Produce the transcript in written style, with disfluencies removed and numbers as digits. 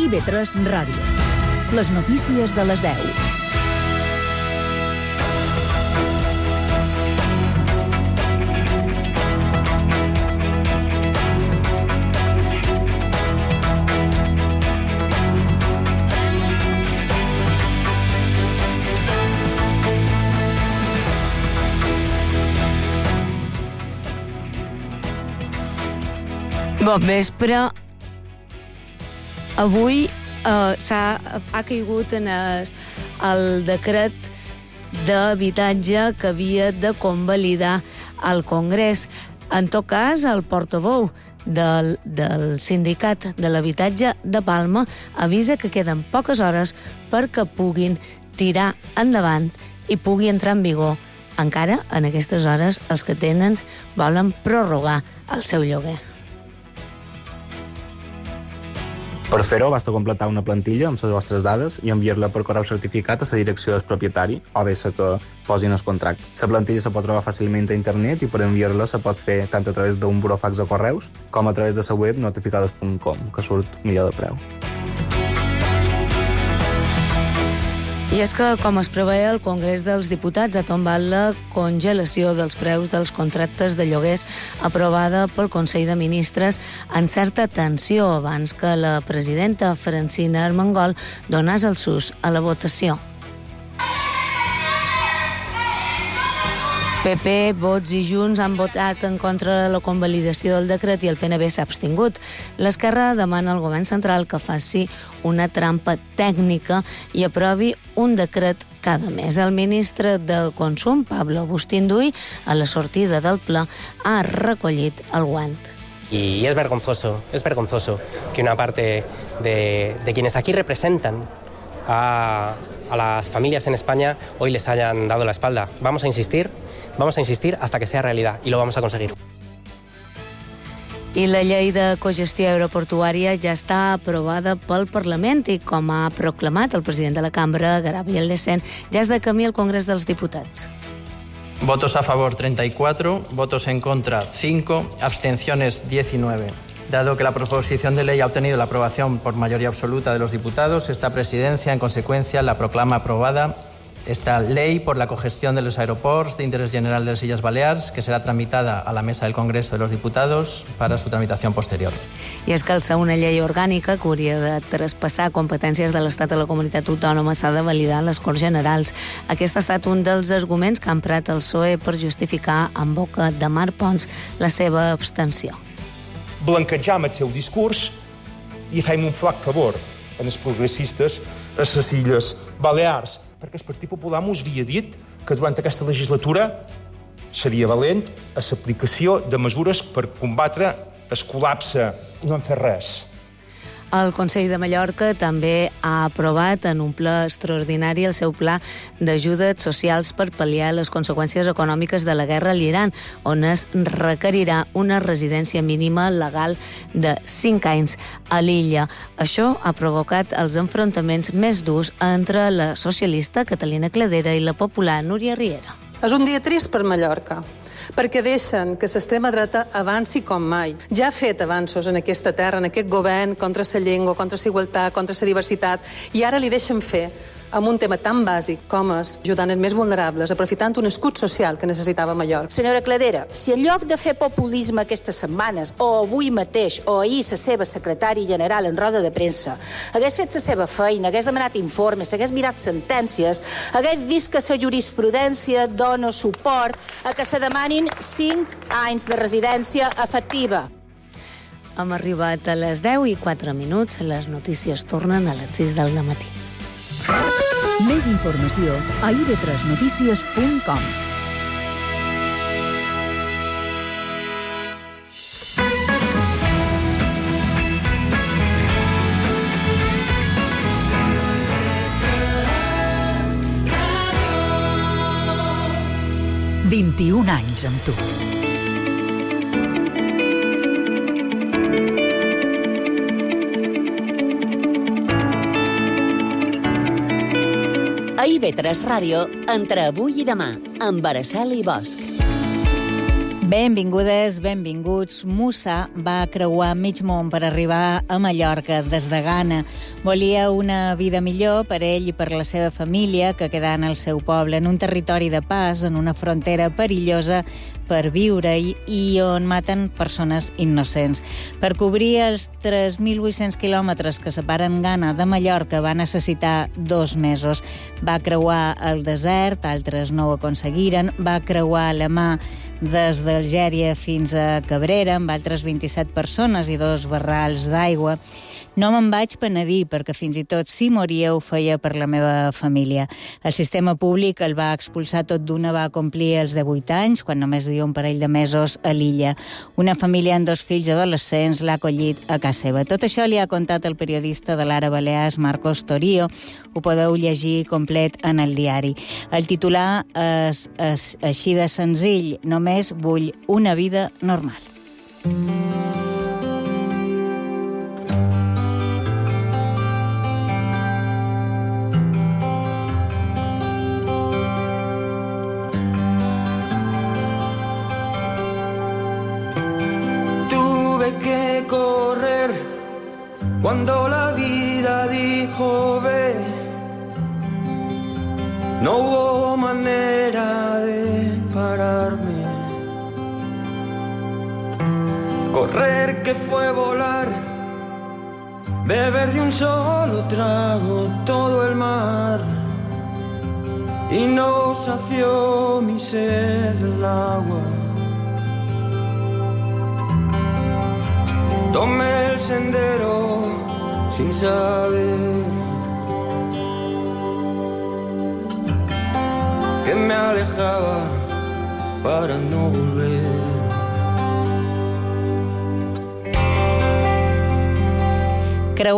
IB3 Ràdio. Les notícies de les 10. Bon vespre. Avui ha caigut en el decret d'habitatge que havia de convalidar el Congrés. En tot cas, el portaveu del sindicat de l'habitatge de Palma avisa que queden poques hores perquè puguin tirar endavant i pugui entrar en vigor. Encara, en aquestes hores, els que tenen volen prorrogar el seu lloguer. Per fer-ho, basta completar una plantilla amb les vostres dades i enviar-la per correu certificat a la direcció del propietari o bé la que posin el contracte. La plantilla se pot trobar fàcilment a internet i per enviar-la se pot fer tant a través d'un burofax de correus com a través de la web notificados.com, que surt millor de preu. I és que, com es preveia, el Congrés dels Diputats ha tombat la congelació dels preus dels contractes de lloguers aprovada pel Consell de Ministres en certa tensió abans que la presidenta Francina Armengol donés el sus a la votació. PP, Vots i Junts han votat en contra de la convalidació del decret i el PNB s'ha abstingut. L'Esquerra demana al govern central que faci una trampa tècnica i aprovi un decret cada mes. El ministre de Consum, Pablo Agustín Duy, a la sortida del ple, ha recollit el guant. Y es vergonzoso que una parte de quienes aquí representan a las familias en España hoy les hayan dado la espalda. Vamos a insistir hasta que sea realidad y lo vamos a conseguir. I la llei de cogestió aeroportuària ja està aprovada pel Parlament i, com ha proclamat el president de la Cambra, Gabriel Lecén, ja és de camí al Congrés dels Diputats. Votos a favor 34, votos en contra 5, abstenciones 19. Dado que la proposición de ley ha obtenido la aprobación por mayoría absoluta de los diputados, esta presidencia, en consecuencia, la proclama aprobada esta ley por la cogestión de los aeroports de interés general de las Illes Balears, que será tramitada a la mesa del Congreso de los Diputados para su tramitación posterior. I és que al ser una llei orgànica que hauria de traspassar competències de l'Estat a la comunitat autònoma s'ha de validar a les Corts Generals. Aquest ha estat un dels arguments que ha emprat el PSOE per justificar en boca de Marc Pons la seva abstenció. Blanquejam el seu discurs i fem un flac favor en els progressistes a les Illes Balears, perquè el Partit Popular mos havia dit que durant aquesta legislatura seria valent a l'aplicació de mesures per combatre el col·lapse i no en fer res. El Consell de Mallorca també ha aprovat en un ple extraordinari el seu pla d'ajudes socials per pal·liar les conseqüències econòmiques de la guerra a l'Iran, on es requerirà una residència mínima legal de 5 anys a l'illa. Això ha provocat els enfrontaments més durs entre la socialista Catalina Cladera i la popular Núria Riera. És un dia trist per Mallorca, perquè deixen que l'extrema dreta avanci com mai. Ja ha fet avanços en aquesta terra, en aquest govern, contra la llengua, contra la igualtat, contra la diversitat, i ara li deixen fer amb un tema tan bàsic com és ajudant els més vulnerables, aprofitant un escut social que necessitava Mallorca. Senyora Cladera, si en lloc de fer populisme aquestes setmanes, o avui mateix, o ahir la seva secretària general en roda de premsa, hagués fet la seva feina, hagués demanat informes, hagués mirat sentències, hagués vist que la jurisprudència dona suport a que se demanin 5 anys de residència efectiva. Hem arribat a les 10:04. Les notícies tornen a les 6 del matí. Més informació a ib3notícies.com. «21 anys amb tu». A IB3 Ràdio, entre avui i demà, amb Araceli Bosch. Benvingudes, benvinguts. Musa va creuar mig món per arribar a Mallorca des de Ghana. Volia una vida millor per ell i per la seva família que quedà en el seu poble, en un territori de pas, en una frontera perillosa per viure-hi i on maten persones innocents. Per cobrir els 3.800 quilòmetres que separen Ghana de Mallorca va necessitar 2 mesos. Va creuar el desert, altres no ho aconseguiren, va creuar la mà des d'Algèria fins a Cabrera amb altres 27 persones i 2 barrals d'aigua. No me'n vaig penedir perquè fins i tot si moria ho feia per la meva família. El sistema públic el va expulsar tot d'una, va complir els 18 anys, quan només duia un parell de mesos a l'illa. Una família amb 2 fills adolescents l'ha acollit a casa seva. Tot això li ha contat el periodista de l'Ara Balears, Marcos Torio. Ho podeu llegir complet en el diari. El titular és així de senzill: només vull una vida normal. Cuando la vida dijo ve, no hubo manera de pararme. Correr que fue volar, beber de un solo trago todo el mar, y no sació mi sed el agua. Tomé el sendero sin saber que me alejaba para no volver.